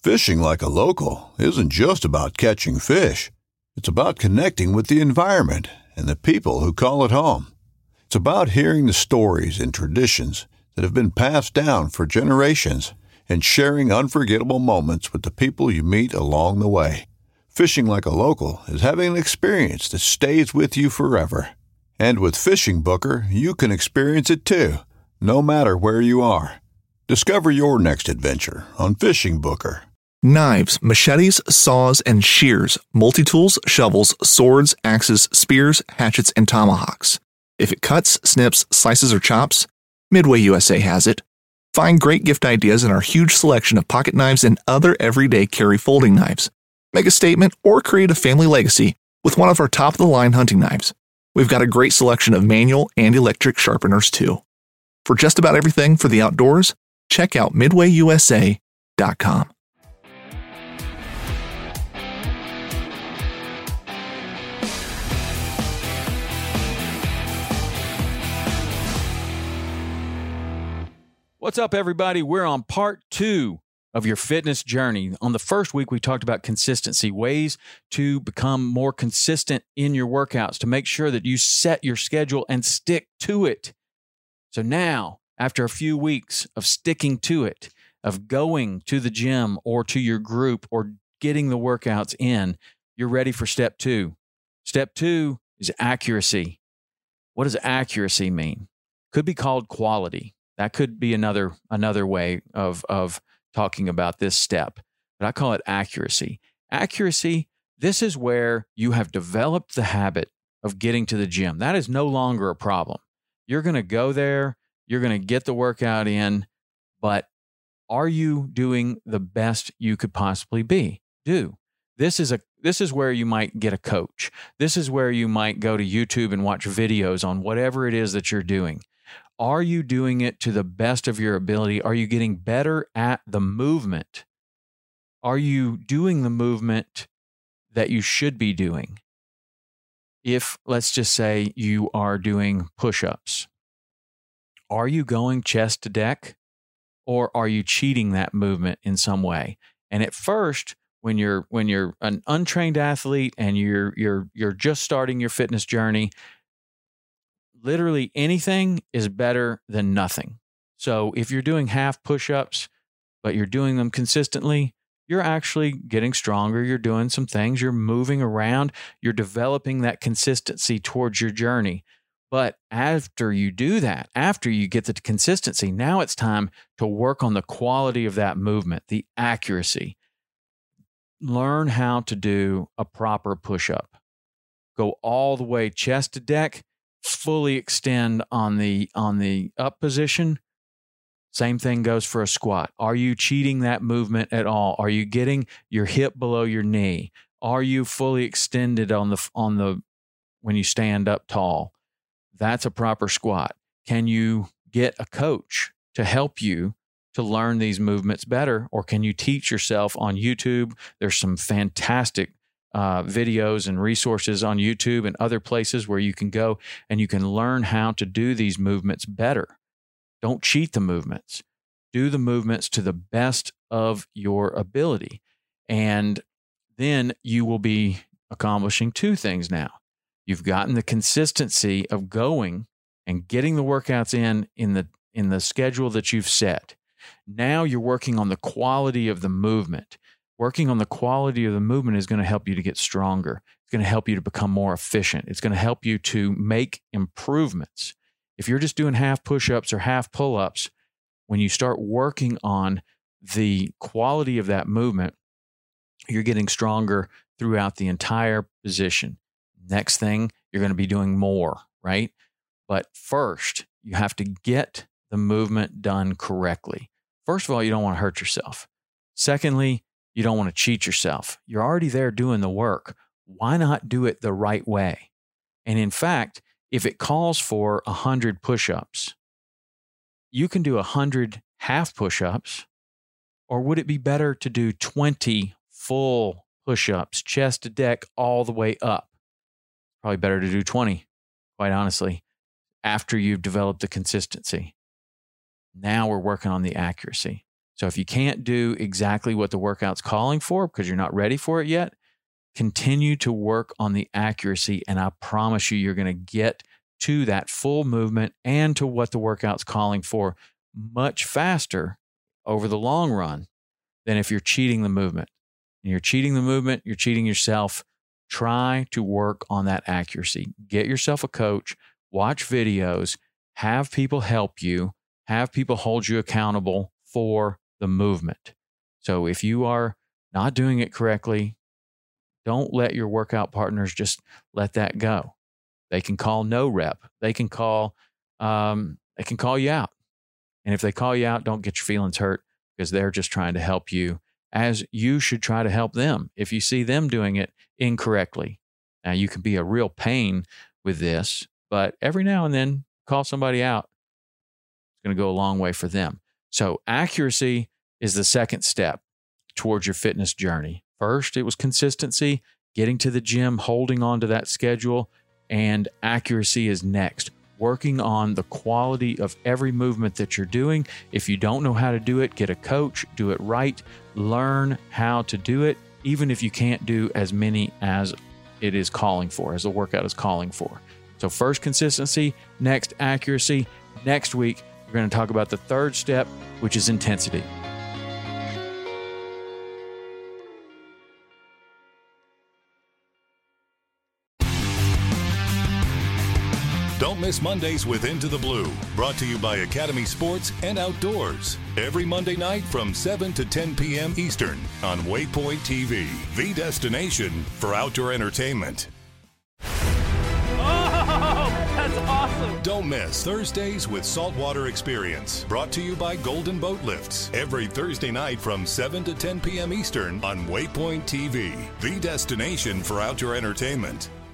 Fishing like a local isn't just about catching fish. It's about connecting with the environment and the people who call it home. It's about hearing the stories and traditions that have been passed down for generations and sharing unforgettable moments with the people you meet along the way. Fishing like a local is having an experience that stays with you forever. And with Fishing Booker, you can experience it too, no matter where you are. Discover your next adventure on Fishing Booker. Knives, machetes, saws, and shears, multi-tools, shovels, swords, axes, spears, hatchets, and tomahawks. If it cuts, snips, slices, or chops, Midway USA has it. Find great gift ideas in our huge selection of pocket knives and other everyday carry folding knives. Make a statement or create a family legacy with one of our top-of-the-line hunting knives. We've got a great selection of manual and electric sharpeners, too. For just about everything for the outdoors, check out MidwayUSA.com. What's up, everybody? We're on part 2 of your fitness journey. On the first week, we talked about consistency, ways to become more consistent in your workouts, to make sure that you set your schedule and stick to it. So now, after a few weeks of sticking to it, of going to the gym or to your group or getting the workouts in, you're ready for step 2. Step 2 is accuracy. What does accuracy mean? Could be called quality. That could be another way of talking about this step, but I call it accuracy. Accuracy, this is where you have developed the habit of getting to the gym. That is no longer a problem. You're going to go there, you're going to get the workout in, but are you doing the best you could possibly do? This is where you might get a coach. This is where you might go to YouTube and watch videos on whatever it is that you're doing. Are you doing it to the best of your ability? Are you getting better at the movement? Are you doing the movement that you should be doing? If, let's just say, you are doing push-ups, are you going chest to deck, or are you cheating that movement in some way? And at first, when you're an untrained athlete and you're just starting your fitness journey, literally anything is better than nothing. So if you're doing half push-ups, but you're doing them consistently, you're actually getting stronger. You're doing some things. You're moving around. You're developing that consistency towards your journey. But after you do that, after you get the consistency, now it's time to work on the quality of that movement, the accuracy. Learn how to do a proper push-up. Go all the way chest to deck. Fully extend on the up position. Same thing goes for a squat. Are you cheating that movement at all? Are you getting your hip below your knee? Are you fully extended on the when you stand up tall? That's a proper squat. Can you get a coach to help you to learn these movements better, or can you teach yourself on YouTube? There's some fantastic videos and resources on YouTube and other places where you can go and you can learn how to do these movements better. Don't cheat the movements. Do the movements to the best of your ability. And then you will be accomplishing 2 things now. You've gotten the consistency of going and getting the workouts in the schedule that you've set. Now you're working on the quality of the movement. Working on the quality of the movement is going to help you to get stronger. It's going to help you to become more efficient. It's going to help you to make improvements. If you're just doing half push-ups or half pull-ups, when you start working on the quality of that movement, you're getting stronger throughout the entire position. Next thing, you're going to be doing more, right? But first, you have to get the movement done correctly. First of all, you don't want to hurt yourself. Secondly, you don't want to cheat yourself. You're already there doing the work. Why not do it the right way? And in fact, if it calls for 100 push-ups, you can do 100 half push-ups, or would it be better to do 20 full push-ups, chest to deck, all the way up? Probably better to do 20, quite honestly, after you've developed the consistency. Now we're working on the accuracy. So if you can't do exactly what the workout's calling for because you're not ready for it yet, continue to work on the accuracy, and I promise you're going to get to that full movement and to what the workout's calling for much faster over the long run than if you're cheating the movement. And you're cheating the movement, you're cheating yourself. Try to work on that accuracy. Get yourself a coach, watch videos, have people help you, have people hold you accountable for the movement. So if you are not doing it correctly, don't let your workout partners just let that go. They can call no rep. They can call you out. And if they call you out, don't get your feelings hurt because they're just trying to help you, as you should try to help them if you see them doing it incorrectly. Now, you can be a real pain with this, but every now and then call somebody out. It's going to go a long way for them. So accuracy is the second step towards your fitness journey. First, it was consistency, getting to the gym, holding on to that schedule, and accuracy is next. Working on the quality of every movement that you're doing. If you don't know how to do it, get a coach, do it right, learn how to do it, even if you can't do as many as it is calling for, as the workout is calling for. So first consistency, next accuracy. Next week, we're going to talk about the third step, which is intensity. Don't miss Mondays with Into the Blue, brought to you by Academy Sports and Outdoors. Every Monday night from 7 to 10 p.m. Eastern on Waypoint TV, the destination for outdoor entertainment. That's awesome. Don't miss Thursdays with Saltwater Experience, brought to you by Golden Boat Lifts. Every Thursday night from 7 to 10 p.m. Eastern on Waypoint TV, the destination for outdoor entertainment.